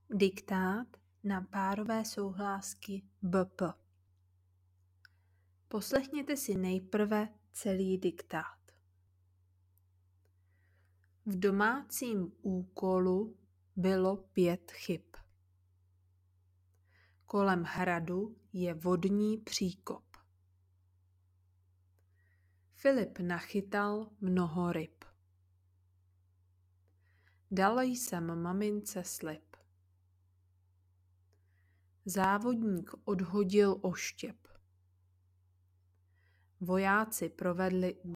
Diktát na párové souhlásky BP. Poslechněte si nejprve celý diktát. V domácím úkolu bylo 5 chyb. Kolem hradu je vodní příkop. Filip nachytal mnoho ryb. Dal jsem mamince slib. Závodník odhodil oštěp. Vojáci provedli